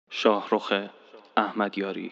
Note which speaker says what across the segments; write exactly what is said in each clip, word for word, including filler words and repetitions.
Speaker 1: شاهرخ احمدیاری.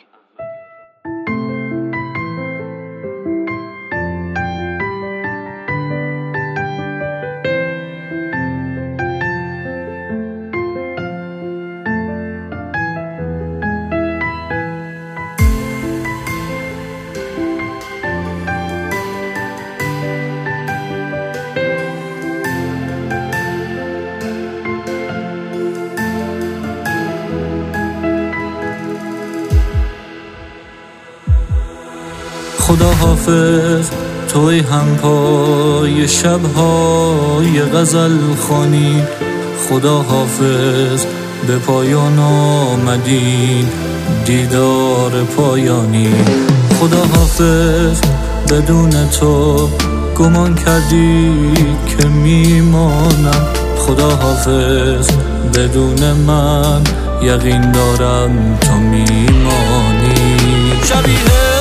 Speaker 2: خدا حافظ توی هم پای شب‌های غزل خوانی، خدا حافظ به پایان آمدین دیدار پایانی، خدا حافظ بدون تو گمان کردی که میمانم، خدا حافظ بدون من یقین دارم تو میمانی. شبیه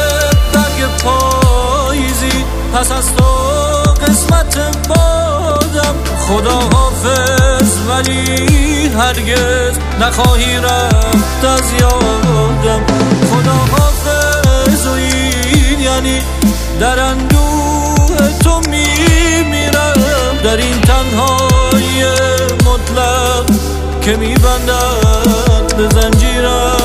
Speaker 2: پاییزی پس از تو قسمت بادم، خدا حافظ ولی هرگز نخواهی رفت از یادم، خدا حافظ و این یعنی در اندوه تو میمیرم، در این تنهایی مطلق که میبندد به زنجیرم.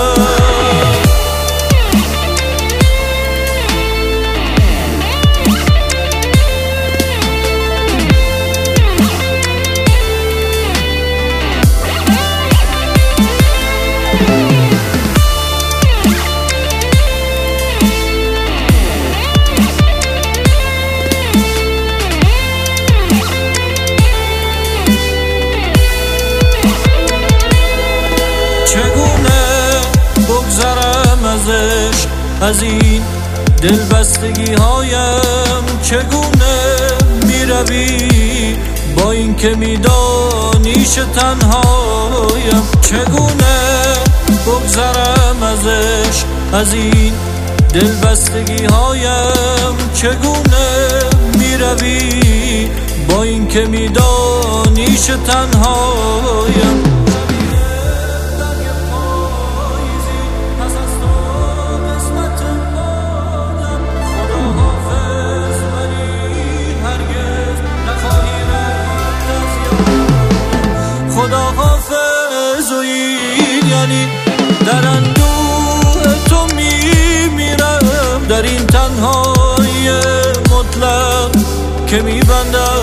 Speaker 2: از این دلبستگی هایم چگونه می روی با این که می دانیش تنهایم، چگونه بگذرم ازش از این دلبستگی هایم چگونه می روی با این که می دانیش تنهایم. خدا حافظ و این یعنی در اندوه تو میمیرم، در این تنهایی مطلق که میبندم